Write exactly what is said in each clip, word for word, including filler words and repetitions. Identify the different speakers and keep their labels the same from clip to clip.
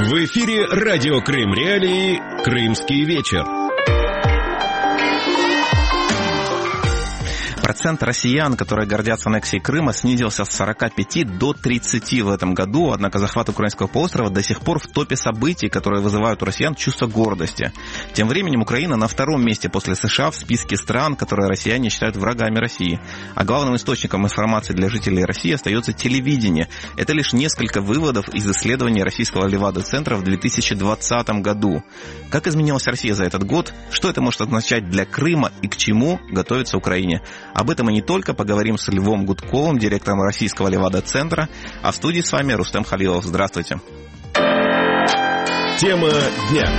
Speaker 1: В эфире радио Крым Реалии «Крымский вечер».
Speaker 2: Процент россиян, которые гордятся аннексией Крыма, снизился с сорока пяти до тридцати в этом году, однако захват украинского полуострова до сих пор в топе событий, которые вызывают у россиян чувство гордости. Тем временем Украина на втором месте после США в списке стран, которые россияне считают врагами России. А главным источником информации для жителей России остается телевидение. Это лишь несколько выводов из исследований российского Левада-центра в две тысячи двадцатом году. Как изменилась Россия за этот год? Что это может означать для Крыма и к чему готовится Украине? Об этом и не только поговорим с Львом Гудковым, директором российского Левада-центра. А в студии с вами Рустем Халилов. Здравствуйте.
Speaker 1: Тема дня.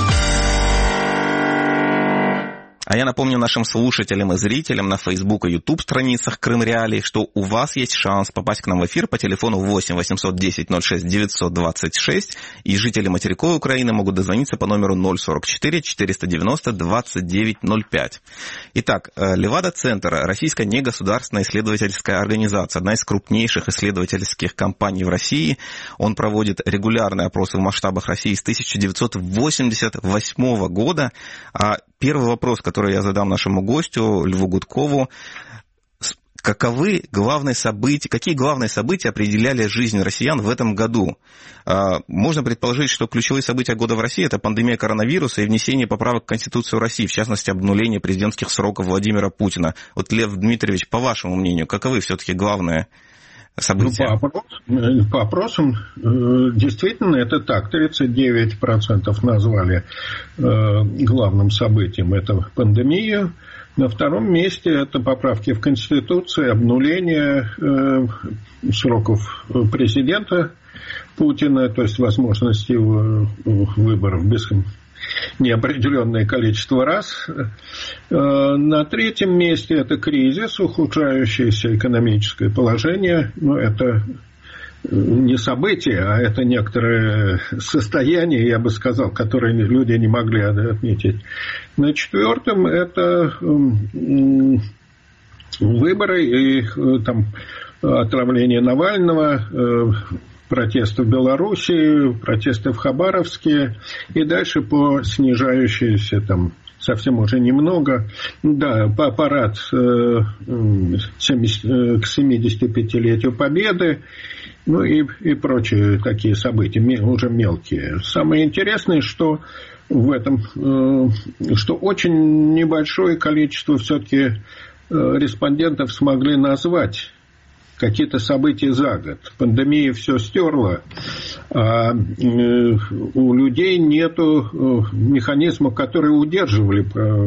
Speaker 2: А я напомню нашим слушателям и зрителям на Facebook и YouTube страницах Крым Реалии, что у вас есть шанс попасть к нам в эфир по телефону восемь восемьсот десять ноль шесть девятьсот двадцать шесть, и жители материковой Украины могут дозвониться по номеру ноль сорок четыре четыреста девяносто двадцать девять ноль пять. Итак, Левада-центр – российская негосударственная исследовательская организация, одна из крупнейших исследовательских компаний в России. Он проводит регулярные опросы в масштабах России с тысяча девятьсот восемьдесят восьмого года. А первый вопрос, который я задам нашему гостю, Льву Гудкову: каковы главные события, какие главные события определяли жизнь россиян в этом году? Можно предположить, что ключевые события года в России – это пандемия коронавируса и внесение поправок в Конституцию России, в частности, обнуление президентских сроков Владимира Путина. Вот, Лев Дмитриевич, по вашему мнению, каковы все-таки главные события?
Speaker 3: Ну, по, опрос, по опросам действительно это так. тридцать девять процентов назвали главным событием это пандемия. На втором месте это поправки в Конституцию, обнуление сроков президента Путина, то есть возможности выборов без неопределенное количество раз. На третьем месте это кризис, ухудшающееся экономическое положение. Но это не событие, а это некоторое состояние, я бы сказал, которое люди не могли отметить. На четвертом это выборы и там отравление Навального, протесты в Беларуси, протесты в Хабаровске и дальше по снижающейся там совсем уже немного. Да, парад к семидесятипятилетию Победы, ну и, и прочие такие события, уже мелкие. Самое интересное, что в этом, что очень небольшое количество все-таки респондентов смогли назвать какие-то события за год. Пандемия все стерла, а у людей нету механизмов, которые удерживали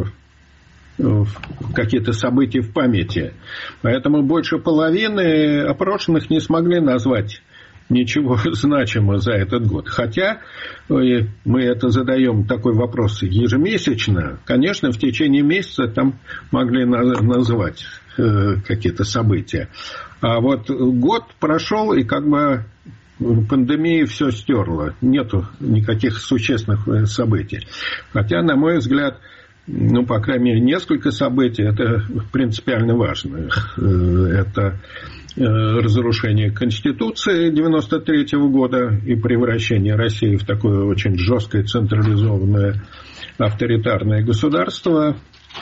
Speaker 3: какие-то события в памяти. Поэтому больше половины опрошенных не смогли назвать ничего значимого за этот год. Хотя мы это задаем такой вопрос ежемесячно, конечно, в течение месяца там могли назвать какие-то события. А вот год прошел, и как бы пандемия все стерла. Нету никаких существенных событий. Хотя, на мой взгляд, ну, по крайней мере, несколько событий, это принципиально важно. Это разрушение Конституции девяносто третьего года и превращение России в такое очень жесткое, централизованное, авторитарное государство,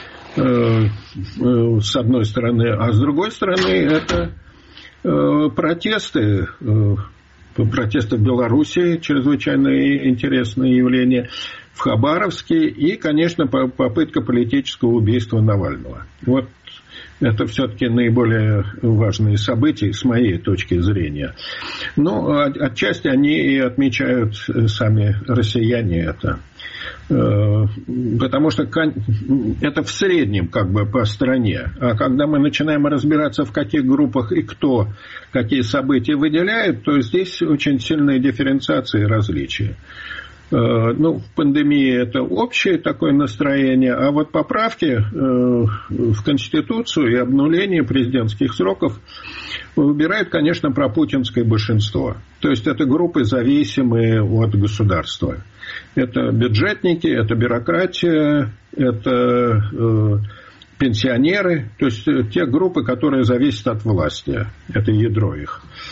Speaker 3: с одной стороны. А с другой стороны, это протесты, протесты в Беларуси, чрезвычайно интересное явление, в Хабаровске и, конечно, попытка политического убийства Навального. Вот это все-таки наиболее важные события с моей точки зрения. Ну, отчасти они и отмечают сами россияне это. Потому что это в среднем как бы по стране. А когда мы начинаем разбираться, в каких группах и кто какие события выделяет, то здесь очень сильная дифференциация и различия. Ну, в пандемии это общее такое настроение, а вот поправки в Конституцию и обнуление президентских сроков выбирает, конечно, пропутинское большинство. То есть это группы, зависимые от государства. Это бюджетники, это бюрократия, это пенсионеры, то есть те группы, которые зависят от власти. Это ядро их.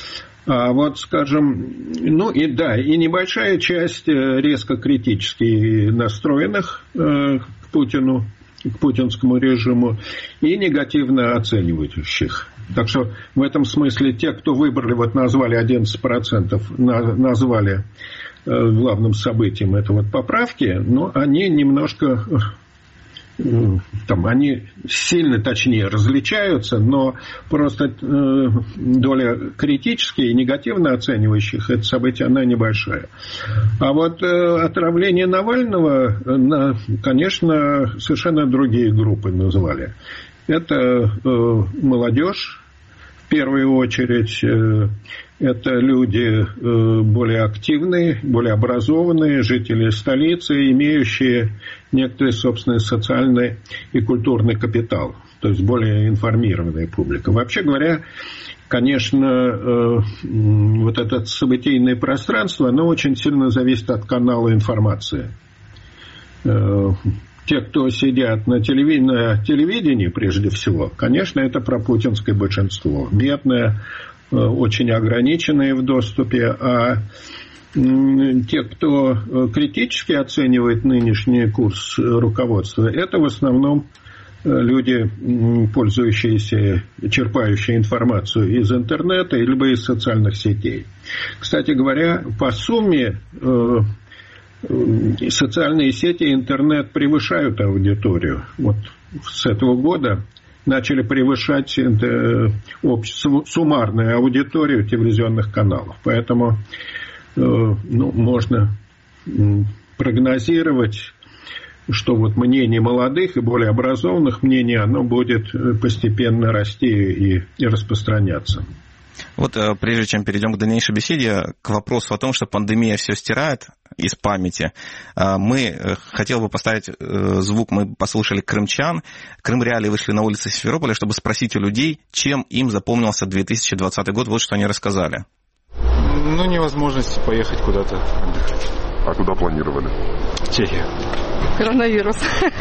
Speaker 3: А вот, скажем, ну и да, и небольшая часть резко критически настроенных к Путину, к путинскому режиму, и негативно оценивающих. Так что в этом смысле те, кто выбрали, вот назвали одиннадцать процентов, назвали главным событием это вот поправки, но они немножко, там, они сильно, точнее, различаются, но просто доля критически и негативно оценивающих это событие, она небольшая. А вот отравление Навального, конечно, совершенно другие группы назвали. Это молодежь, в первую очередь, это люди более активные, более образованные, жители столицы, имеющие некоторый собственный социальный и культурный капитал, то есть более информированная публика. Вообще говоря, конечно, вот это событийное пространство, оно очень сильно зависит от канала информации. Те, кто сидят на телевидении, на телевидении, прежде всего, конечно, это пропутинское большинство. Бедное, очень ограниченные в доступе, а те, кто критически оценивает нынешний курс руководства, это в основном люди, пользующиеся, черпающие информацию из интернета либо из социальных сетей. Кстати говоря, по сумме социальные сети и интернет превышают аудиторию. Вот с этого года начали превышать суммарную аудиторию телевизионных каналов. Поэтому ну, можно прогнозировать, что вот мнение молодых и более образованных мнений, оно будет постепенно расти и, и распространяться.
Speaker 2: Вот прежде чем перейдем к дальнейшей беседе, к вопросу о том, что пандемия все стирает из памяти, мы хотел бы поставить звук, мы послушали крымчан. Крым Реалии вышли на улицы Симферополя, чтобы спросить у людей, чем им запомнился две тысячи двадцатый год. Вот что они рассказали.
Speaker 4: Ну, невозможность поехать куда-то отдыхать.
Speaker 5: А куда планировали?
Speaker 4: Чехия.
Speaker 6: Коронавирус.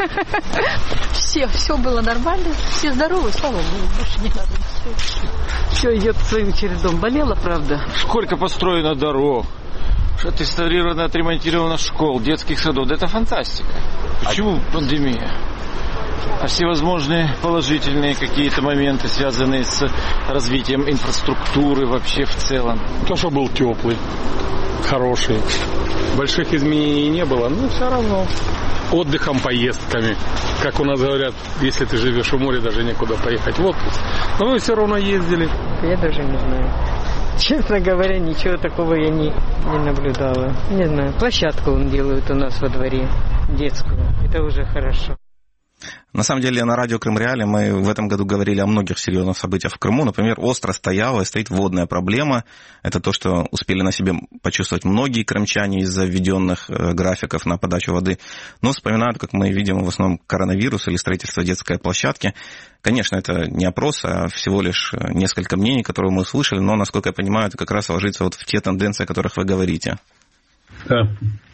Speaker 6: Все, все было нормально, все здоровы, слава богу, больше не надо. Все идет своим чередом. Болела, правда.
Speaker 4: Сколько построено дорог, отреставрировано, отремонтировано школ, детских садов. Да это фантастика. Почему пандемия? А всевозможные положительные какие-то моменты, связанные с развитием инфраструктуры вообще в целом.
Speaker 7: То, что был теплый, хороший. Больших изменений не было, но все равно. Отдыхом, поездками. Как у нас говорят, если ты живешь у моря, даже некуда поехать в отпуск. Но мы все равно ездили.
Speaker 6: Я даже не знаю. Честно говоря, ничего такого я не, не наблюдала. Не знаю, площадку он делает у нас во дворе, детскую. Это уже хорошо.
Speaker 2: На самом деле, на радио Крым Реалии мы в этом году говорили о многих серьезных событиях в Крыму. Например, остро стояла и стоит водная проблема. Это то, что успели на себе почувствовать многие крымчане из-за введенных графиков на подачу воды. Но вспоминают, как мы видим, в основном коронавирус или строительство детской площадки. Конечно, это не опрос, а всего лишь несколько мнений, которые мы услышали. Но, насколько я понимаю, это как раз ложится вот в те тенденции, о которых вы говорите.
Speaker 3: Да.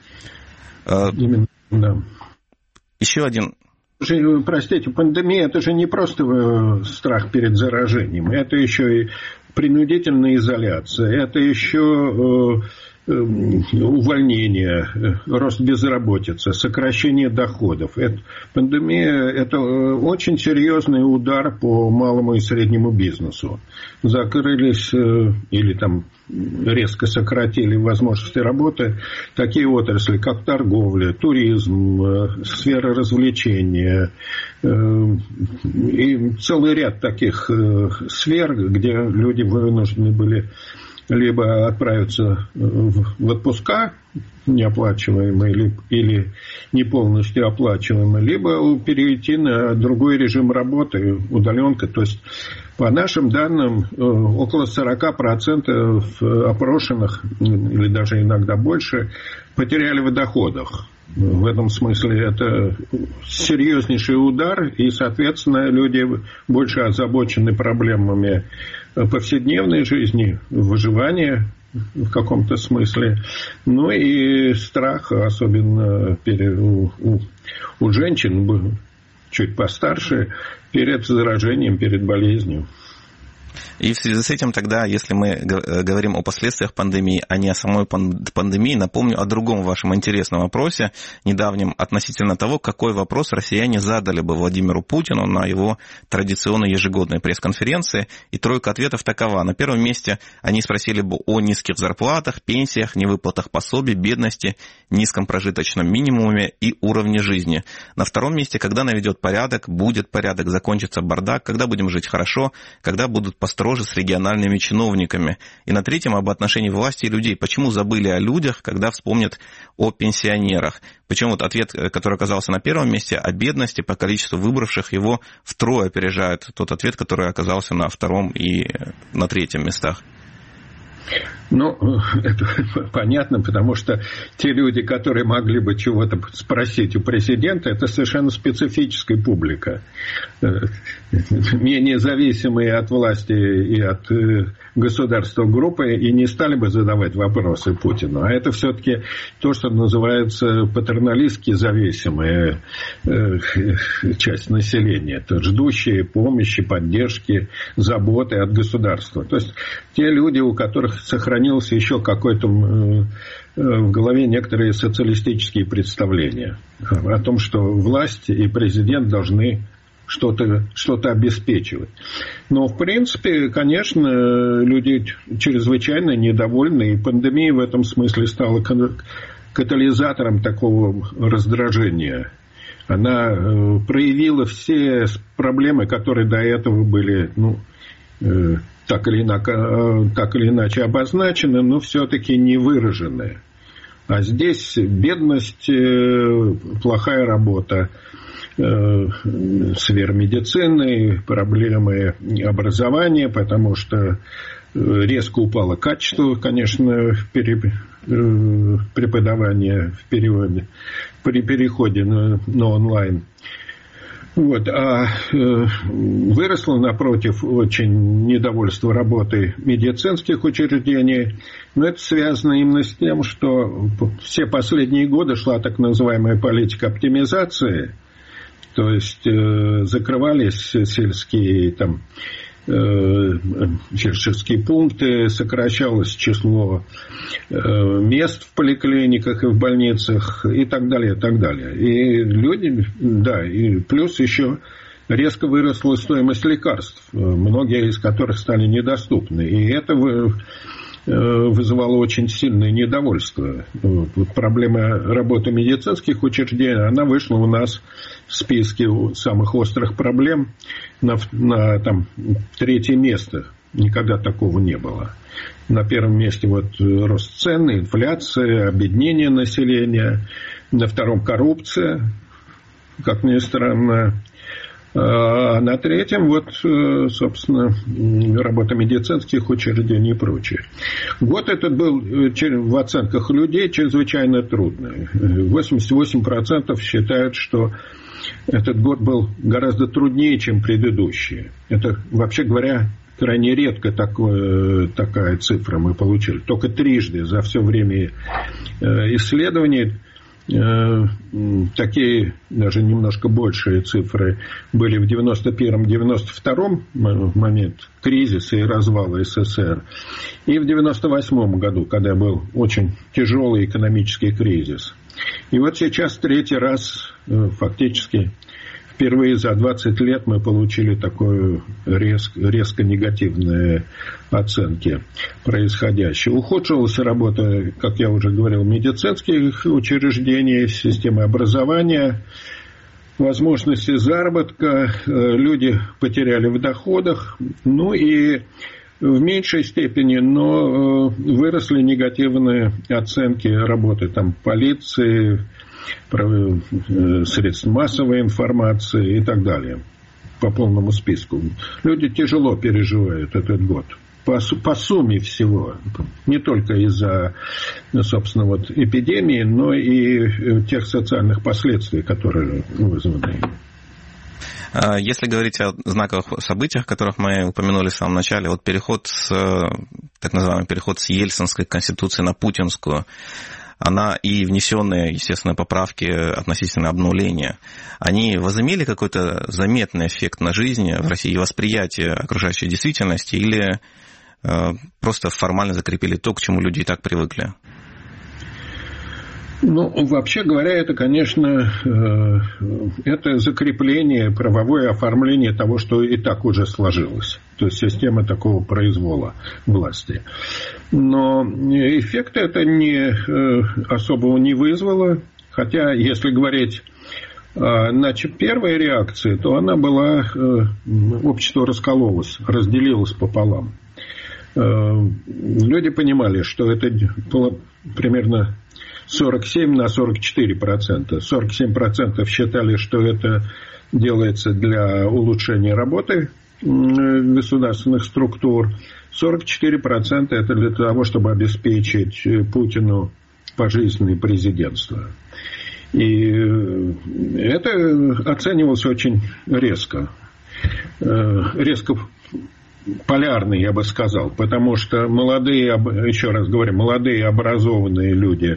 Speaker 3: А, Именно, да.
Speaker 2: Еще один...
Speaker 3: Простите, пандемия – это же не просто страх перед заражением, это еще и принудительная изоляция, это еще увольнение, рост безработицы, сокращение доходов. Это, пандемия – это очень серьезный удар по малому и среднему бизнесу. Закрылись или там резко сократили возможности работы такие отрасли, как торговля, туризм, сфера развлечения и целый ряд таких сфер, где люди вынуждены были либо отправиться в отпуска неоплачиваемые или не полностью оплачиваемые, либо перейти на другой режим работы, удаленка. То есть, по нашим данным, около сорок процентов опрошенных, или даже иногда больше, потеряли в доходах. В этом смысле это серьезнейший удар, и, соответственно, люди больше озабочены проблемами повседневной жизни, выживания в каком-то смысле. Ну и страх, особенно перед, у, у, у женщин, чуть постарше, перед заражением, перед болезнью.
Speaker 2: И в связи с этим тогда, если мы говорим о последствиях пандемии, а не о самой пандемии, напомню о другом вашем интересном вопросе, недавнем, относительно того, какой вопрос россияне задали бы Владимиру Путину на его традиционной ежегодной пресс-конференции. И тройка ответов такова. На первом месте они спросили бы о низких зарплатах, пенсиях, невыплатах пособий, бедности, низком прожиточном минимуме и уровне жизни. На втором месте, когда наведет порядок, будет порядок, закончится бардак, когда будем жить хорошо, когда будут построже с региональными чиновниками. И на третьем об отношении власти и людей. Почему забыли о людях, когда вспомнят о пенсионерах? Причем вот ответ, который оказался на первом месте, о бедности по количеству выбравших его втрое опережает тот ответ, который оказался на втором и на третьем местах.
Speaker 3: Ну, это понятно, потому что те люди, которые могли бы чего-то спросить у президента, это совершенно специфическая публика. Менее зависимые от власти и от государства группы и не стали бы задавать вопросы Путину. А это все-таки то, что называется патерналистски зависимая часть населения. Это ждущие помощи, поддержки, заботы от государства. То есть те люди, у которых сохранился еще какой-то в голове некоторые социалистические представления о том, что власть и президент должны что-то, что-то обеспечивать. Но, в принципе, конечно, люди чрезвычайно недовольны, и пандемия в этом смысле стала катализатором такого раздражения. Она проявила все проблемы, которые до этого были, ну, так или иначе, так или иначе обозначены, но все-таки не выражены. А здесь бедность, плохая работа, сфера медицины, проблемы образования, потому что резко упало качество, конечно, преподавания в периоде, при переходе на, на онлайн. Вот. А э, выросло, напротив, очень недовольство работой медицинских учреждений. Но это связано именно с тем, что все последние годы шла так называемая политика оптимизации. То есть э, закрывались сельские там, фельдшерские пункты, сокращалось число мест в поликлиниках и в больницах и так далее, и так далее. И люди, да, и плюс еще резко выросла стоимость лекарств, многие из которых стали недоступны. И это вызывало очень сильное недовольство. Проблема работы медицинских учреждений, она вышла у нас в списке самых острых проблем на, на там, третье место. Никогда такого не было. На первом месте вот рост цен, инфляция, обеднение населения. На втором коррупция, как ни странно. А на третьем, вот, собственно, работа медицинских учреждений и прочее. Год этот был в оценках людей чрезвычайно трудный. восемьдесят восемь процентов считают, что этот год был гораздо труднее, чем предыдущие. Это, вообще говоря, крайне редко такое, такая цифра мы получили. Только трижды за все время исследований такие, даже немножко большие цифры были в девяносто первом — девяносто втором момент кризиса и развала СССР, и в девяносто восьмом году, когда был очень тяжелый экономический кризис. И вот сейчас третий раз фактически впервые за двадцать лет мы получили такое резко, резко негативные оценки происходящего. Ухудшилась работа, как я уже говорил, медицинских учреждений, системы образования, возможности заработка, люди потеряли в доходах, ну и в меньшей степени, но выросли негативные оценки работы там, полиции, средств массовой информации и так далее. По полному списку. Люди тяжело переживают этот год. По, по сумме всего. Не только из-за, собственно, вот, эпидемии, но и тех социальных последствий, которые вызваны.
Speaker 2: Если говорить о знаковых событиях, которых мы упомянули в самом начале, вот переход с, так называемый переход с Ельцинской конституции на путинскую, она и внесенные, естественно, поправки относительно обнуления, они возымели какой-то заметный эффект на жизнь в России, восприятие окружающей действительности, или просто формально закрепили то, к чему люди и так привыкли?
Speaker 3: Ну, вообще говоря, это, конечно, это закрепление, правовое оформление того, что и так уже сложилось. То есть система такого произвола власти. Но эффекта это не, особого не вызвало. Хотя, если говорить о первой реакции, то она была, общество раскололось, разделилось пополам. Люди понимали, что это было примерно сорок семь на сорок четыре процента. сорок семь процентов считали, что это делается для улучшения работы государственных структур. сорок четыре процента это для того, чтобы обеспечить Путину пожизненное президентство. И это оценивалось очень резко. Резко полярный, я бы сказал. Потому что молодые, еще раз говорю, молодые образованные люди,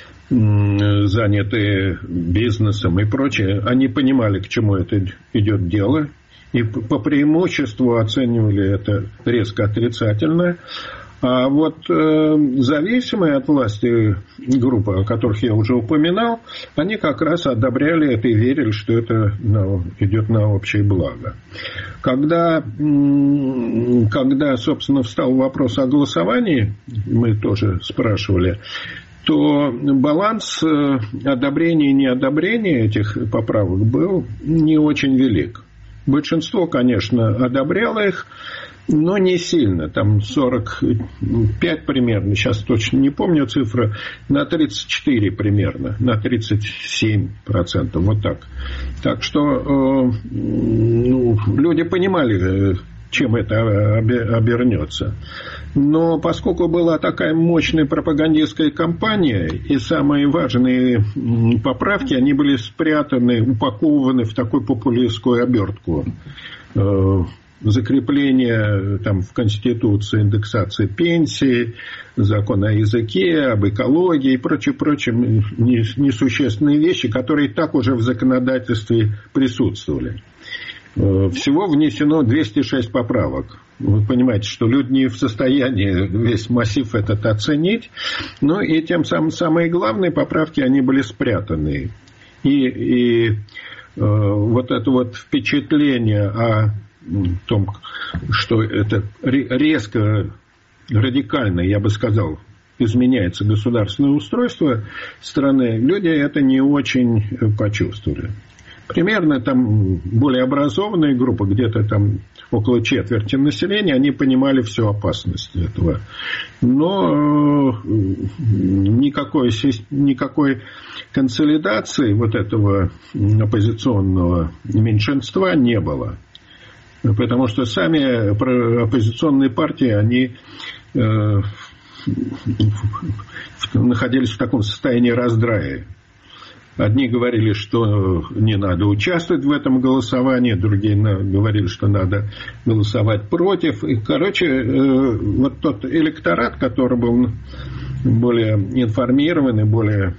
Speaker 3: занятые бизнесом и прочее, они понимали, к чему это идет дело, и по преимуществу оценивали это резко отрицательно. А вот э, зависимые от власти группы, о которых я уже упоминал, они как раз одобряли это и верили, что это ну, идет на общее благо. Когда, когда, собственно, встал вопрос о голосовании, мы тоже спрашивали, то баланс одобрения и неодобрения этих поправок был не очень велик. Большинство, конечно, одобряло их, но не сильно. Там сорок пять примерно, сейчас точно не помню цифры, на тридцать четыре примерно, на тридцать семь процентов, вот так. Так что э, ну, люди понимали, чем это обернется. Но поскольку была такая мощная пропагандистская кампания, и самые важные поправки, они были спрятаны, упакованы в такую популистскую обертку. Закрепление там, в Конституции индексации пенсии, закон о языке, об экологии и прочее, прочее несущественные вещи, которые и так уже в законодательстве присутствовали. Всего внесено двести шесть поправок. Вы понимаете, что люди не в состоянии весь массив этот оценить. Но и тем самым самые главные поправки, они были спрятаны. И, и э, вот это вот впечатление о том, что это резко, радикально, я бы сказал, изменяется государственное устройство страны, люди это не очень почувствовали. Примерно там более образованные группы, где-то там около четверти населения, они понимали всю опасность этого. Но никакой, никакой консолидации вот этого оппозиционного меньшинства не было. Потому что сами оппозиционные партии, они э, находились в таком состоянии раздрая. Одни говорили, что не надо участвовать в этом голосовании, другие говорили, что надо голосовать против. И, короче, вот тот электорат, который был более информированный, более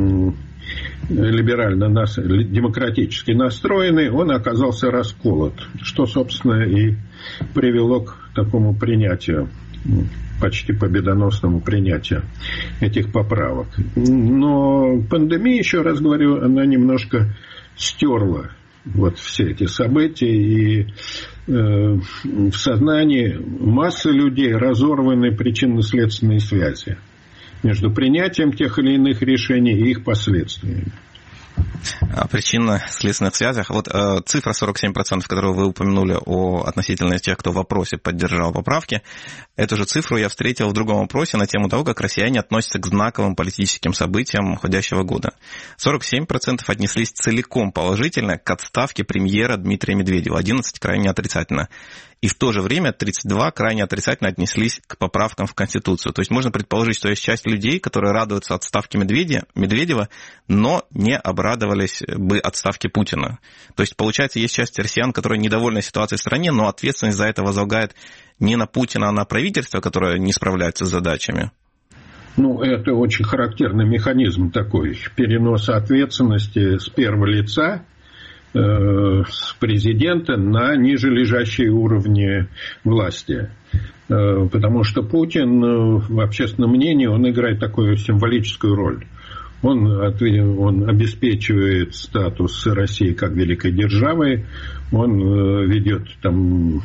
Speaker 3: либерально, демократически настроенный, он оказался расколот, что, собственно, и привело к такому принятию, почти победоносному принятию этих поправок. Но пандемия, еще раз говорю, она немножко стерла вот все эти события, и э, в сознании массы людей разорваны причинно-следственные связи между принятием тех или иных решений и их последствиями.
Speaker 2: О причинно-следственных связях. Вот э, цифра сорок семь процентов, которую вы упомянули о относительно тех, кто в вопросе поддержал поправки, эту же цифру я встретил в другом вопросе на тему того, как россияне относятся к знаковым политическим событиям уходящего года. сорок семь процентов отнеслись целиком положительно к отставке премьера Дмитрия Медведева, одиннадцать процентов крайне отрицательно. И в то же время тридцать два процента крайне отрицательно отнеслись к поправкам в Конституцию. То есть можно предположить, что есть часть людей, которые радуются отставке Медведева, но не обрадовались бы отставке Путина. То есть, получается, есть часть россиян, которые недовольны ситуацией в стране, но ответственность за это возлагает не на Путина, а на правительство, которое не справляется с задачами.
Speaker 3: Ну, это очень характерный механизм такой, переноса ответственности с первого лица, э, с президента на ниже лежащие уровни власти. Э, потому что Путин э, в общественном мнении, он играет такую символическую роль. Он, он обеспечивает статус России как великой державы, он э, ведет там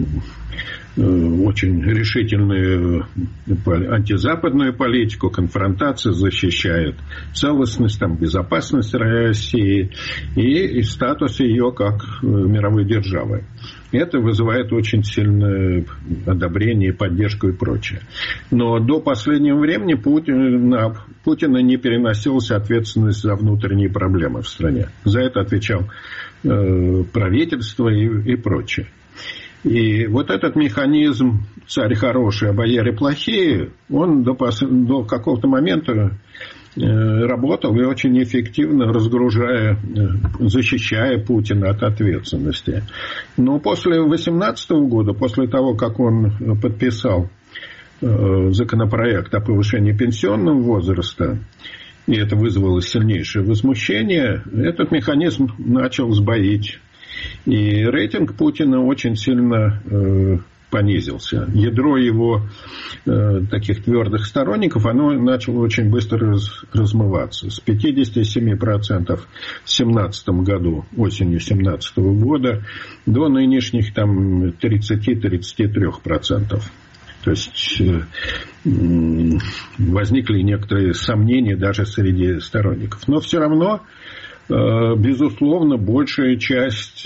Speaker 3: очень решительную антизападную политику, конфронтацию, защищает целостность, там, безопасность России и, и статус ее как мировой державы. Это вызывает очень сильное одобрение, поддержку и прочее. Но до последнего времени Путин, на Путина не переносилась ответственность за внутренние проблемы в стране. За это отвечал э, правительство и, и прочее. И вот этот механизм «царь хороший, а бояре плохие», он до, до какого-то момента работал и очень эффективно разгружая, защищая Путина от ответственности. Но после две тысячи восемнадцатого года, после того, как он подписал законопроект о повышении пенсионного возраста, и это вызвало сильнейшее возмущение, этот механизм начал сбоить. И рейтинг Путина очень сильно э, понизился. Ядро его э, таких твердых сторонников, оно начало очень быстро раз, размываться. С пятьдесят семь процентов в две тысячи семнадцатом году, осенью две тысячи семнадцатого года, до нынешних там тридцать-тридцать три процентов. То есть э, возникли некоторые сомнения даже среди сторонников. Но все равно, безусловно, большая часть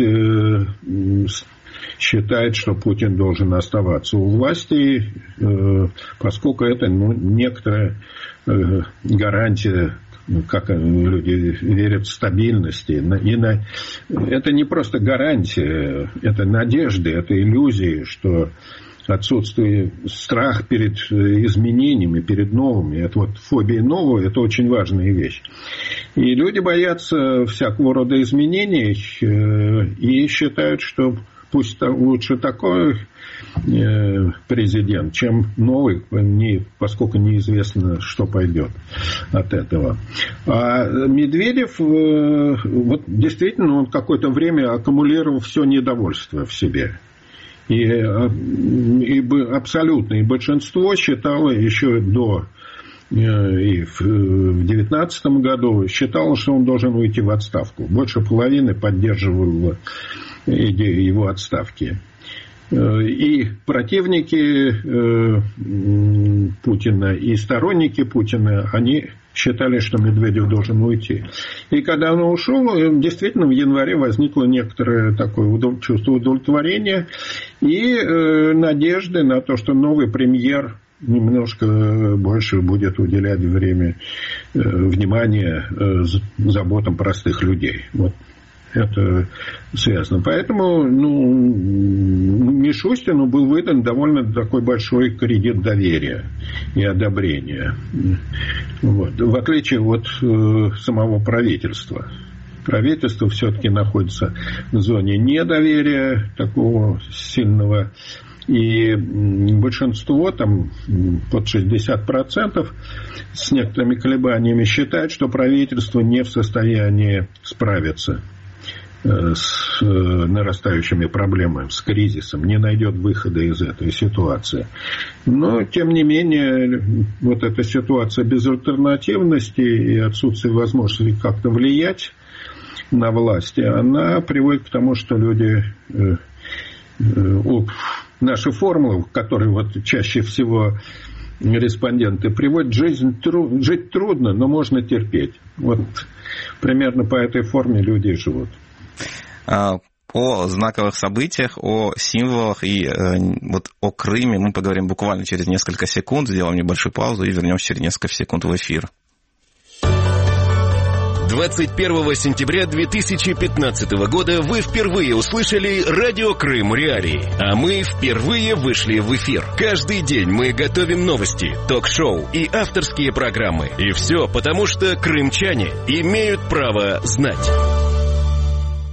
Speaker 3: считает, что Путин должен оставаться у власти, поскольку это, ну, некоторая гарантия, как люди верят, в стабильности. И на... Это не просто гарантия, это надежды, это иллюзии, что отсутствие, страх перед изменениями, перед новыми. Это вот фобия нового, это очень важная вещь. И люди боятся всякого рода изменений и считают, что пусть лучше такой президент, чем новый, поскольку неизвестно, что пойдет от этого. А Медведев, вот действительно, он какое-то время аккумулировал все недовольство в себе. И, и абсолютное большинство считало еще до, и в две тысячи девятнадцатом году, считало, что он должен уйти в отставку. Больше половины поддерживало идею его отставки. И противники Путина, и сторонники Путина, они считали, что Медведев должен уйти. И когда он ушел, действительно, в январе возникло некоторое такое чувство удовлетворения и надежды на то, что новый премьер немножко больше будет уделять время, внимание заботам простых людей. Вот. Это связано. Поэтому, ну, Мишустину был выдан довольно такой большой кредит доверия и одобрения. Вот. В отличие от э, самого правительства. Правительство все-таки находится в зоне недоверия такого сильного. И большинство, там под шестьдесят процентов, с некоторыми колебаниями считает, что правительство не в состоянии справиться с нарастающими проблемами, с кризисом, не найдет выхода из этой ситуации. Но, тем не менее, вот эта ситуация безальтернативности и отсутствие возможности как-то влиять на власть, она приводит к тому, что люди... Наши формулы, которые вот чаще всего респонденты приводят, жизнь, тру, жить трудно, но можно терпеть. Вот примерно по этой форме люди живут.
Speaker 2: О знаковых событиях, о символах и э, вот о Крыме мы поговорим буквально через несколько секунд, сделаем небольшую паузу и вернемся через несколько секунд в эфир.
Speaker 1: двадцать первого сентября две тысячи пятнадцатого года вы впервые услышали радио Крым Реалии, а мы впервые вышли в эфир. Каждый день мы готовим новости, ток-шоу и авторские программы. И все потому, что крымчане имеют право знать.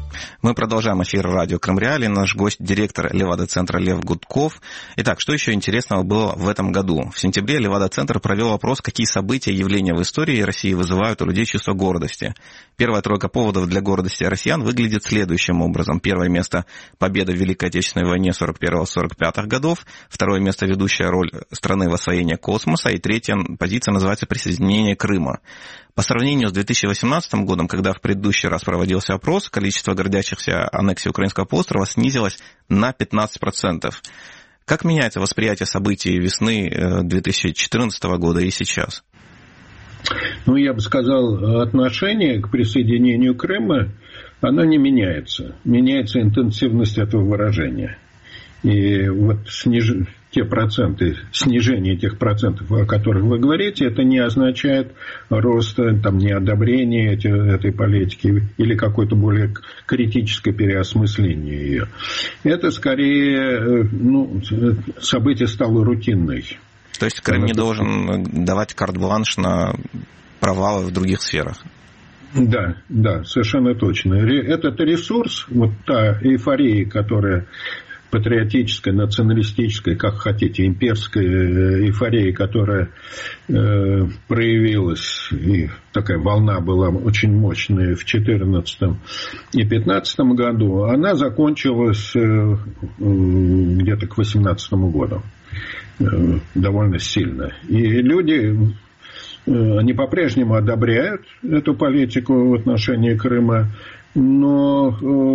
Speaker 2: Мы продолжаем эфир радио Крым Реалии. Наш гость, директор Левада-центра Лев Гудков. Итак, что еще интересного было в этом году? В сентябре Левада-центр провел опрос, какие события и явления в истории России вызывают у людей чувство гордости. Первая тройка поводов для гордости россиян выглядит следующим образом. Первое место – победа в Великой Отечественной войне сорок первого — сорок пятого годов. Второе место – ведущая роль страны в освоении космоса. И третья позиция называется присоединение Крыма. По сравнению с две тысячи восемнадцатым годом, когда в предыдущий раз проводился опрос, количество гордящихся аннексией украинского полуострова снизилось на пятнадцать процентов. Как меняется восприятие событий весны две тысячи четырнадцатого года и сейчас?
Speaker 3: Ну, я бы сказал, отношение к присоединению Крыма, оно не меняется. Меняется интенсивность этого выражения. И вот сниж... те проценты, снижение тех процентов, о которых вы говорите, это не означает роста, там, неодобрения эти, этой политики или какое-то более критическое переосмысление ее. Это скорее, ну, событие стало рутинной.
Speaker 2: То есть Крым не должен давать карт-бланш на провалы в других сферах?
Speaker 3: Да, да, совершенно точно. Этот ресурс, вот та эйфория, которая... патриотическая, националистическая, как хотите, имперская эйфория, которая э, проявилась, и такая волна была очень мощная в четырнадцатом и пятнадцатом году, она закончилась э, где-то к восемнадцатому году э, довольно сильно. И люди, э, они по-прежнему одобряют эту политику в отношении Крыма, но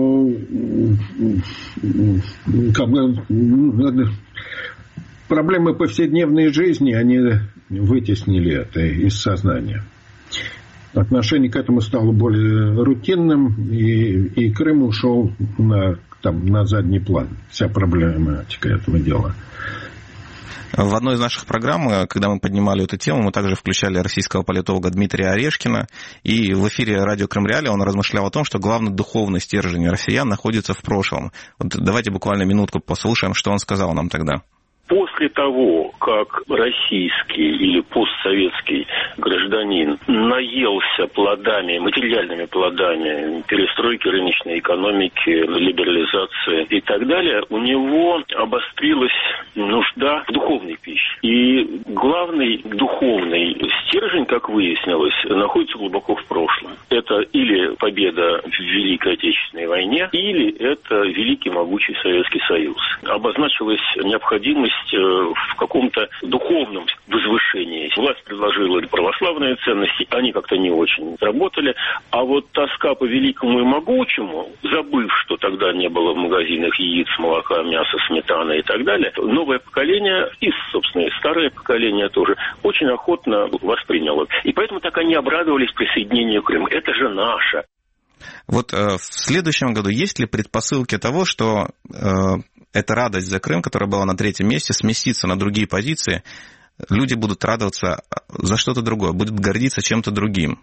Speaker 3: как бы, проблемы повседневной жизни, они вытеснили это из сознания. Отношение к этому стало более рутинным, и, и Крым ушел на, там, на задний план. Вся проблематика этого дела.
Speaker 2: В одной из наших программ, когда мы поднимали эту тему, мы также включали российского политолога Дмитрия Орешкина. И в эфире радио Крым Реалии он размышлял о том, что главный духовный стержень россиян находится в прошлом. Вот давайте буквально минутку послушаем, что он сказал нам тогда.
Speaker 5: После того, как российский или постсоветский гражданин наелся плодами, материальными плодами перестройки рыночной экономики, либерализации и так далее, у него обострилась нужда в духовной пище. И главный духовный стержень, как выяснилось, находится глубоко в прошлом. Это или победа в Великой Отечественной войне, или это великий могучий Советский Союз. Обозначилась необходимость в каком-то духовном возвышении. Власть предложила православные ценности, они как-то не очень работали. А вот тоска по великому и могучему, забыв, что тогда не было в магазинах яиц, молока, мяса, сметаны и так далее, новое поколение и, собственно, и старое поколение тоже очень охотно восприняло. И поэтому так они обрадовались присоединению Крыма. Это же наше.
Speaker 2: Вот э, в следующем году есть ли предпосылки того, что э, эта радость за Крым, которая была на третьем месте, сместится на другие позиции, люди будут радоваться за что-то другое, будут гордиться чем-то другим?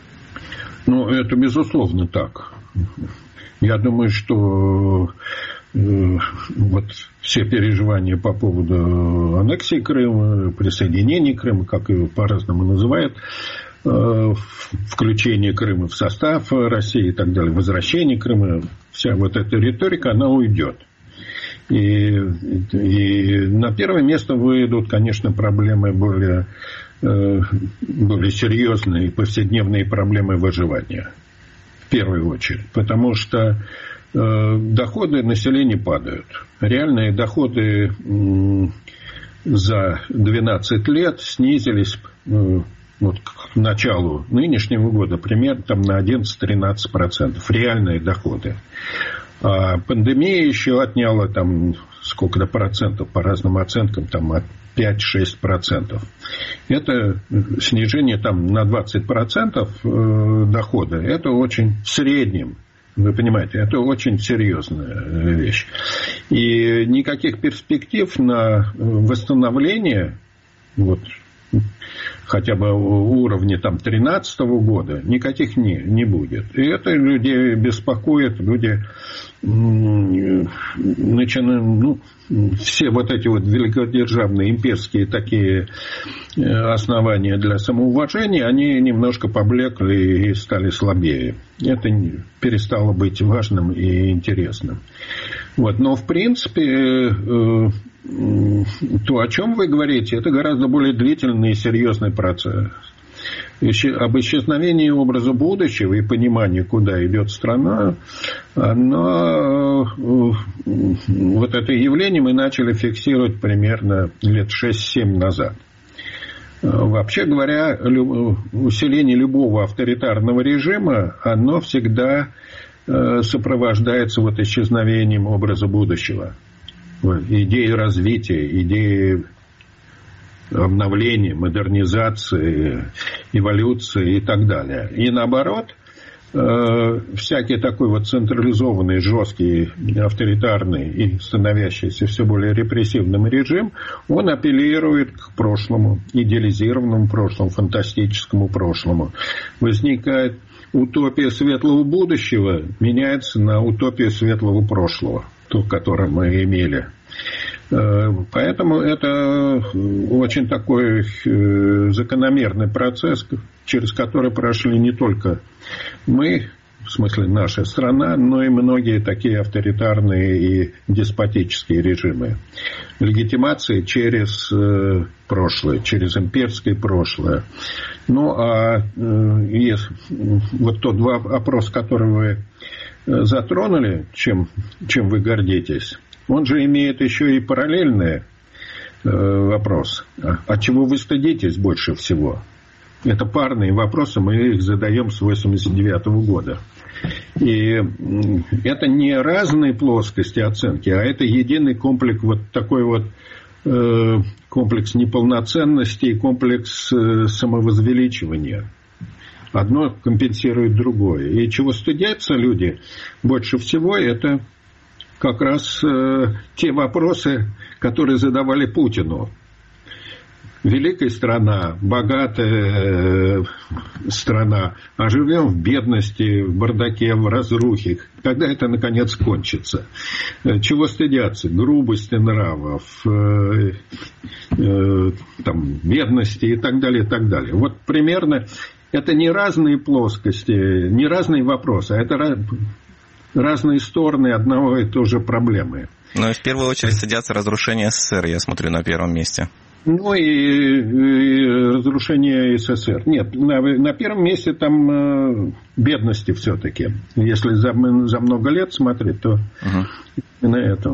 Speaker 3: Ну, это безусловно так. Я думаю, что э, вот все переживания по поводу аннексии Крыма, присоединения Крыма, как его по-разному называют, включение Крыма в состав России и так далее, возвращение Крыма, вся вот эта риторика, она уйдет. И, и на первое место выйдут, конечно, проблемы более, более серьезные, повседневные проблемы выживания. В первую очередь. Потому что доходы населения падают. Реальные доходы за двенадцать лет снизились вот к началу нынешнего года примерно там, на одиннадцать-тринадцать процентов реальные доходы. А пандемия еще отняла там сколько-то процентов, по разным оценкам, там от пять-шесть процентов. Это снижение там на двадцать процентов дохода. Это очень в среднем. Вы понимаете, это очень серьезная вещь. И никаких перспектив на восстановление вот, хотя бы уровне там тринадцатого года, никаких не, не будет. И это людей беспокоит, люди начинают, ну, все вот эти вот великодержавные имперские такие основания для самоуважения, они немножко поблекли и стали слабее. Это перестало быть важным и интересным. Вот. Но в принципе то, о чем вы говорите, это гораздо более длительный и серьезный процесс. Об исчезновении образа будущего и понимании, куда идет страна, оно, вот это явление мы начали фиксировать примерно лет шесть-семь назад. Вообще говоря, усиление любого авторитарного режима, оно всегда сопровождается вот исчезновением образа будущего. Идеи развития, идеи обновления, модернизации, эволюции и так далее. И наоборот, всякий такой вот централизованный, жесткий, авторитарный и становящийся все более репрессивным режим, он апеллирует к прошлому, идеализированному прошлому, фантастическому прошлому. Возникает утопия светлого будущего, меняется на утопию светлого прошлого, то, которое мы имели. Поэтому это очень такой закономерный процесс, через который прошли не только мы, в смысле наша страна, но и многие такие авторитарные и деспотические режимы. Легитимация через прошлое, через имперское прошлое. Ну, а есть вот тот вопрос, который вы затронули, чем, чем вы гордитесь, он же имеет еще и параллельный вопрос. От чего вы стыдитесь больше всего? Это парные вопросы, мы их задаем с восемьдесят девятого года. И это не разные плоскости оценки, а это единый комплекс, вот такой вот э, комплекс неполноценности и комплекс э, самовозвеличивания. Одно компенсирует другое. И чего стыдятся люди больше всего, это как раз э, те вопросы, которые задавали Путину. Великая страна, богатая страна, а живем в бедности, в бардаке, в разрухе. Когда это, наконец, кончится? Чего стыдятся? Грубости нравов, э, э, там, бедности и так далее, и так далее. Вот примерно это не разные плоскости, не разные вопросы, а это разные стороны одного и той же проблемы.
Speaker 2: Но в первую очередь стыдятся разрушения СССР, я смотрю, на первом месте.
Speaker 3: Ну и, и разрушение СССР. Нет, на, на первом месте там э, бедности все-таки. Если за, за много лет смотреть, то uh-huh. именно это.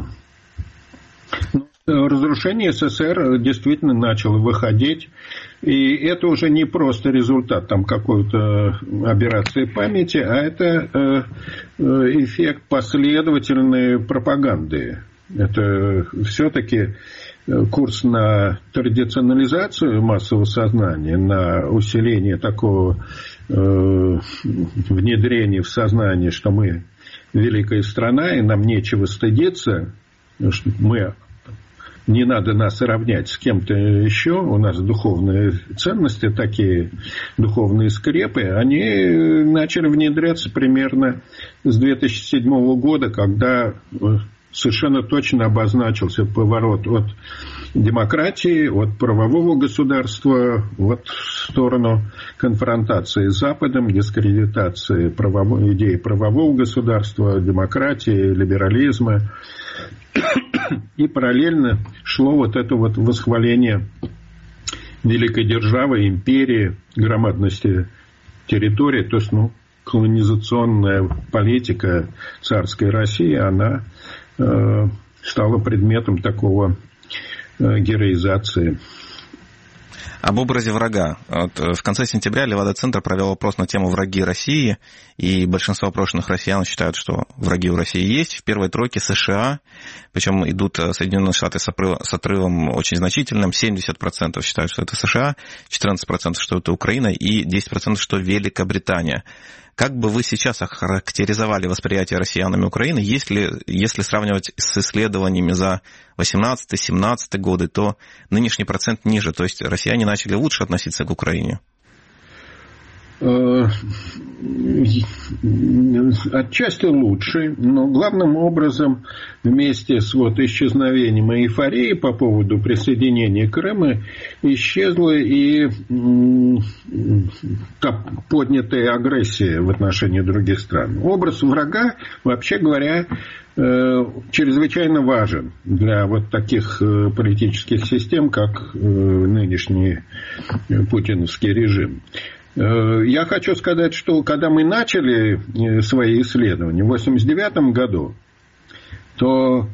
Speaker 3: Но разрушение СССР действительно начало выходить. И это уже не просто результат там какой-то аберрации памяти, а это э, эффект последовательной пропаганды. Это все-таки курс на традиционализацию массового сознания, на усиление такого э, внедрения в сознание, что мы великая страна, и нам нечего стыдиться, что мы, не надо нас равнять с кем-то еще, у нас духовные ценности такие, духовные скрепы, они начали внедряться примерно с две тысячи седьмого года, когда совершенно точно обозначился поворот от демократии, от правового государства, вот в сторону конфронтации с Западом, дискредитации правовой, идеи правового государства, демократии, либерализма. И параллельно шло вот это вот восхваление великой державы, империи, громадности территории, то есть, ну, колонизационная политика царской России, она э, стала предметом такого э, героизации.
Speaker 2: Об образе врага. Вот в конце сентября Левада-центр провел опрос на тему «Враги России», и большинство опрошенных россиян считают, что враги у России есть. В первой тройке США, причем идут Соединенные Штаты с отрывом очень значительным. семьдесят процентов считают, что это США, четырнадцать процентов, что это Украина, и десять процентов, что Великобритания. Как бы вы сейчас охарактеризовали восприятие россиянами Украины, если, если сравнивать с исследованиями за восемнадцатый-семнадцатый годы, то нынешний процент ниже, то есть россияне начали лучше относиться к Украине?
Speaker 3: Отчасти лучше, но главным образом вместе с вот исчезновением эйфории по поводу присоединения Крыма исчезла и та поднятая агрессия в отношении других стран. Образ врага, вообще говоря, чрезвычайно важен для вот таких политических систем, как нынешний путиновский режим. Я хочу сказать, что когда мы начали свои исследования в восемьдесят девятом году, то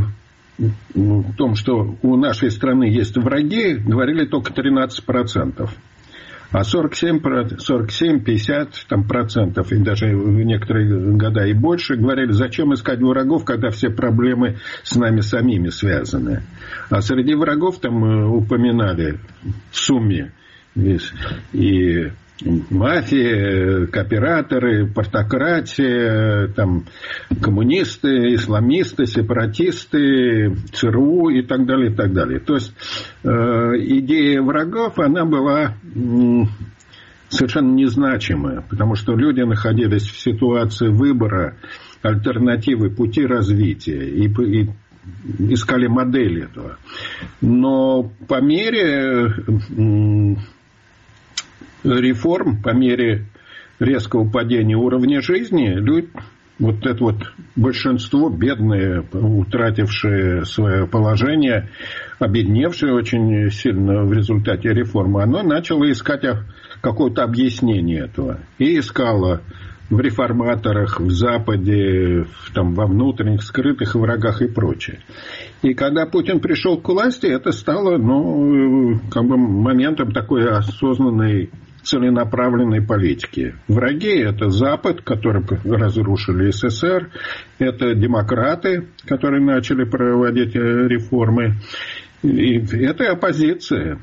Speaker 3: о том, что у нашей страны есть враги, говорили только тринадцать процентов. А сорок семь, пятьдесят там, процентов, и даже в некоторые года и больше, говорили, зачем искать врагов, когда все проблемы с нами самими связаны. А среди врагов там упоминали в сумме и, и мафия, кооператоры, партократия, там, коммунисты, исламисты, сепаратисты, ЦРУ и так далее, и так далее. То есть э, идея врагов, она была м, совершенно незначимая, потому что люди находились в ситуации выбора альтернативы, пути развития и, и искали модель этого. Но по мере м, реформ, по мере резкого падения уровня жизни, люди, вот это вот большинство, бедные, утратившие свое положение, обедневшие очень сильно в результате реформы, оно начало искать какое-то объяснение этого. И искало в реформаторах, в Западе, там, во внутренних скрытых врагах и прочее. И когда Путин пришел к власти, это стало, ну, как бы моментом такой осознанной, целенаправленной политики. Враги – это Запад, который разрушили СССР, это демократы, которые начали проводить реформы, и это оппозиция.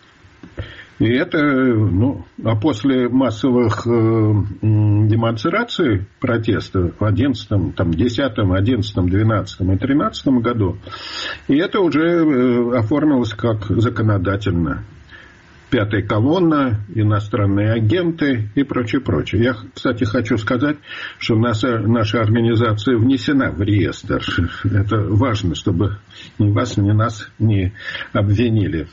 Speaker 3: И это, ну, а после массовых э, демонстраций, протестов в одиннадцатом, там, десятом, одиннадцатом, двенадцатом и тринадцатом году, и это уже э, оформилось как законодательно. Пятая колонна, иностранные агенты и прочее, прочее. Я, кстати, хочу сказать, что наша, наша организация внесена в реестр. Это важно, чтобы ни вас, ни нас не обвинили.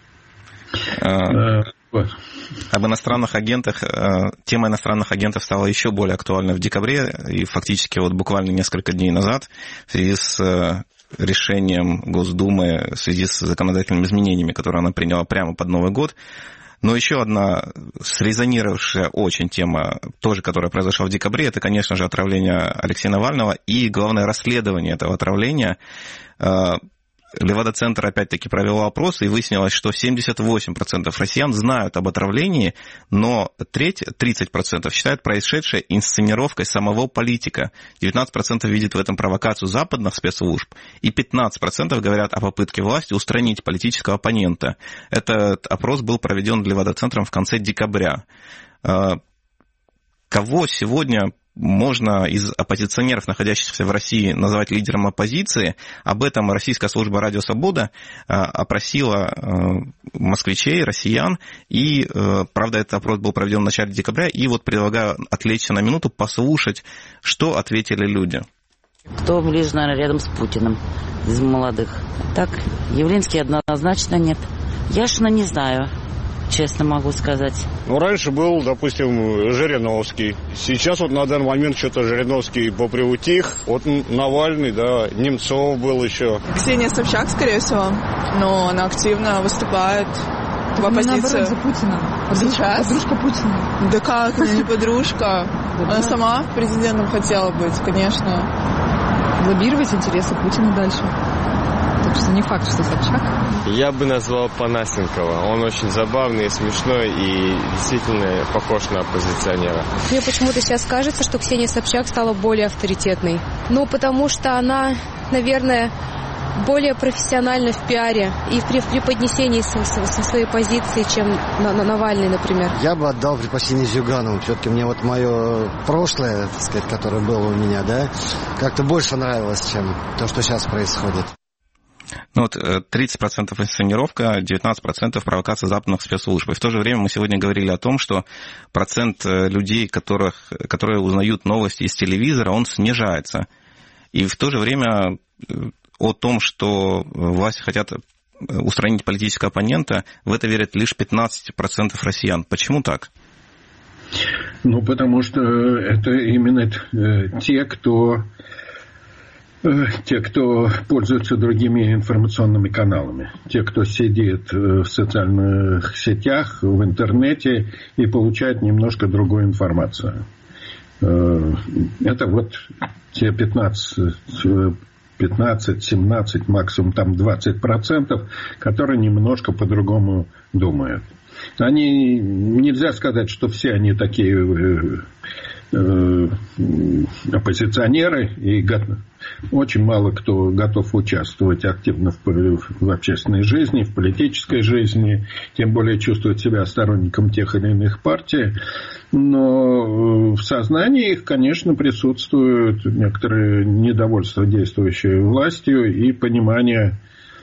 Speaker 2: А, вот. Об иностранных агентах, тема иностранных агентов стала еще более актуальной в декабре, и фактически вот буквально несколько дней назад в связи с решением Госдумы, в связи с законодательными изменениями, которые она приняла прямо под Новый год. Но еще одна срезонировавшая очень тема, тоже которая произошла в декабре, это, конечно же, отравление Алексея Навального и, главное, расследование этого отравления. Левада-центр опять-таки провел опрос, и выяснилось, что семьдесят восемь процентов россиян знают об отравлении, но треть, тридцать процентов считают происшедшее инсценировкой самого политика. девятнадцать процентов видят в этом провокацию западных спецслужб, и пятнадцать процентов говорят о попытке власти устранить политического оппонента. Этот опрос был проведен Левада-центром в конце декабря. Кого сегодня можно из оппозиционеров, находящихся в России, называть лидером оппозиции? Об этом российская служба «Радио Свобода» опросила москвичей, россиян, и, правда, этот опрос был проведен в начале декабря, и вот предлагаю отвлечься на минуту, послушать, что ответили люди.
Speaker 8: Кто ближе, наверное, рядом с Путиным из молодых? Так, Явлинский однозначно нет. Яшина не знаю. Честно могу сказать.
Speaker 9: Ну, раньше был, допустим, Жириновский. Сейчас вот на данный момент что-то Жириновский поприутих. Вот Навальный, да, Немцов был еще.
Speaker 10: Ксения Собчак, скорее всего. Но она активно выступает в оппозиции.
Speaker 11: Наоборот, за Путина. Подружка,
Speaker 10: Сейчас?
Speaker 11: Подружка Путина.
Speaker 10: Да как, она не подружка. Она сама президентом хотела быть, конечно.
Speaker 11: Лоббировать интересы Путина дальше. Так что не факт, что Собчак.
Speaker 12: Я бы назвал Панасенкова. Он очень забавный, смешной и действительно похож на оппозиционера.
Speaker 13: Мне почему-то сейчас кажется, что Ксения Собчак стала более авторитетной. Ну, потому что она, наверное, более профессионально в пиаре и в преподнесении со, со своей позиции, чем на, на Навальный, например?
Speaker 14: Я бы отдал предпочтение Зюганову. Все-таки мне вот мое прошлое, так сказать, которое было у меня, да, как-то больше нравилось, чем то, что сейчас происходит.
Speaker 2: Ну вот тридцать процентов инсценировка, девятнадцать процентов провокация западных спецслужб. И в то же время мы сегодня говорили о том, что процент людей, которых, которые узнают новости из телевизора, он снижается. И в то же время о том, что власти хотят устранить политического оппонента, в это верят лишь пятнадцать процентов россиян. Почему так?
Speaker 3: Ну, потому что это именно те, кто... Те, кто пользуются другими информационными каналами, те, кто сидит в социальных сетях, в интернете и получает немножко другую информацию. Это вот те пятнадцать, пятнадцать, семнадцать, максимум там двадцать процентов, которые немножко по-другому думают. Они, нельзя сказать, что все они такие оппозиционеры, и очень мало кто готов участвовать активно в, в общественной жизни, в политической жизни, тем более чувствовать себя сторонником тех или иных партий. Но в сознании их, конечно, присутствует некоторое недовольство действующей властью и понимание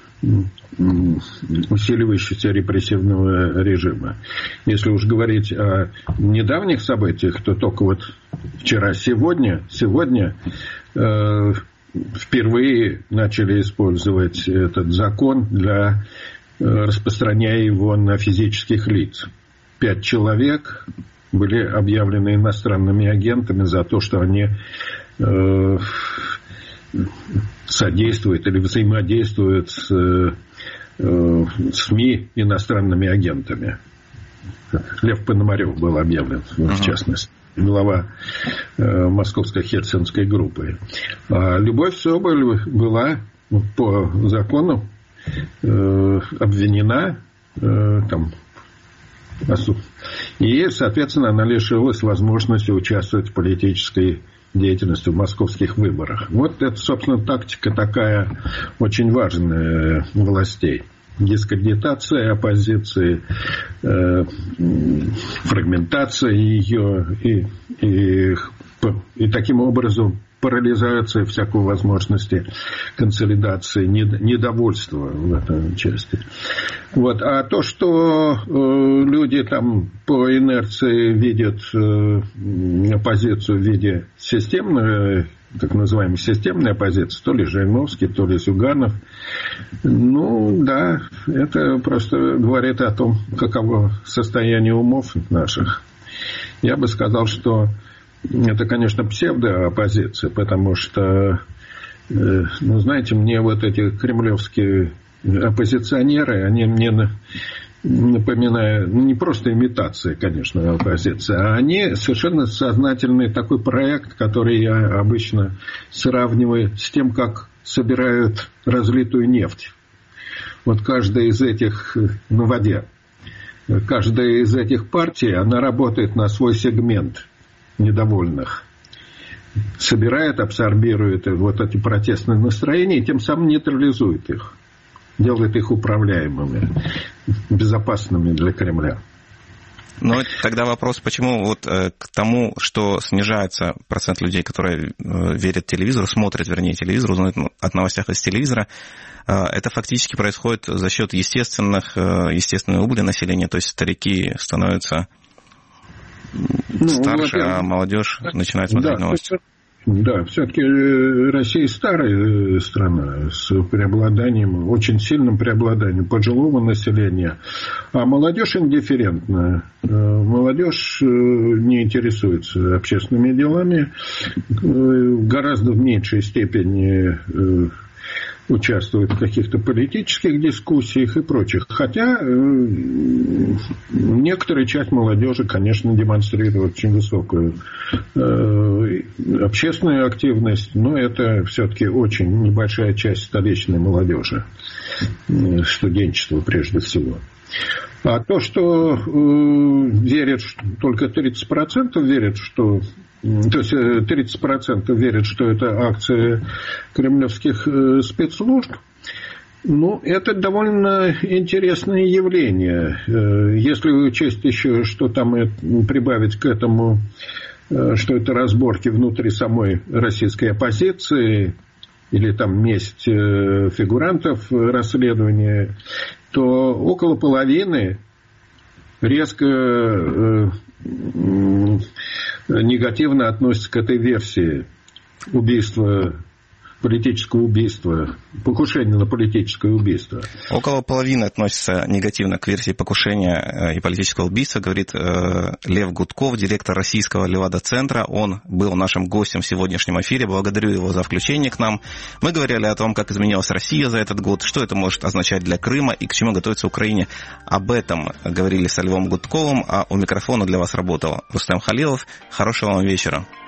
Speaker 3: усиливающегося репрессивного режима. Если уж говорить о недавних событиях, то только вот вчера, сегодня, сегодня э, впервые начали использовать этот закон для э, распространяя его на физических лиц. Пять человек были объявлены иностранными агентами за то, что они э, содействуют или взаимодействуют с э, СМИ иностранными агентами. Лев Пономарев был объявлен, uh-huh. в частности, глава э, московской хельсинской группы. А Любовь Соболь была по закону э, обвинена э, там, и, соответственно, она лишилась возможности участвовать в политической деятельности в московских выборах. Вот это, собственно, тактика такая очень важная властей. Дискредитация оппозиции, э, фрагментация ее и, и, и таким образом парализация всякой возможности консолидации, недовольства в этой части. Вот. А то, что э, люди там по инерции видят э, оппозицию в виде системной, так называемой системной оппозиции, то ли Жириновский, то ли Зюганов, ну да, это просто говорит о том, каково состояние умов наших. Я бы сказал, что это, конечно, псевдооппозиция, потому что, ну, знаете, мне вот эти кремлевские оппозиционеры, они мне напоминают, ну, не просто имитация, конечно, оппозиции, а они совершенно сознательный такой проект, который я обычно сравниваю с тем, как собирают разлитую нефть. Вот каждая из этих на воде, каждая из этих партий, она работает на свой сегмент недовольных, собирает, абсорбирует вот эти протестные настроения и тем самым нейтрализует их, делает их управляемыми, безопасными для Кремля.
Speaker 2: Ну, тогда вопрос, почему вот э, к тому, что снижается процент людей, которые э, верят телевизору, смотрят, вернее, телевизор, узнают от новостях из телевизора, э, это фактически происходит за счет естественных, э, естественной убыли населения, то есть старики становятся ну, старше, а молодежь начинает смотреть да, новости.
Speaker 3: Да, все-таки Россия старая страна с преобладанием, очень сильным преобладанием пожилого населения, а молодежь индифферентна. Молодежь не интересуется общественными делами, гораздо в меньшей степени участвует в каких-то политических дискуссиях и прочих. Хотя э, некоторая часть молодежи, конечно, демонстрирует очень высокую э, общественную активность, но это все-таки очень небольшая часть столичной молодежи, э, студенчества прежде всего. А то, что э, верят, только тридцать процентов верят, что то есть тридцать процентов верят, что это акция кремлевских спецслужб, Ну, это довольно интересное явление. Если учесть еще, что там прибавить к этому, что это разборки внутри самой российской оппозиции, или там месть фигурантов расследования, то около половины резко э, негативно относятся к этой версии убийства, политического убийства, покушения на политическое убийство.
Speaker 2: Около половины относятся негативно к версии покушения и политического убийства, говорит э, Лев Гудков, директор российского Левада-центра. Он был нашим гостем в сегодняшнем эфире. Благодарю его за включение к нам. Мы говорили о том, как изменилась Россия за этот год, что это может означать для Крыма и к чему готовится Украине. Об этом говорили со Львом Гудковым, а у микрофона для вас работал Рустем Халилов. Хорошего вам вечера.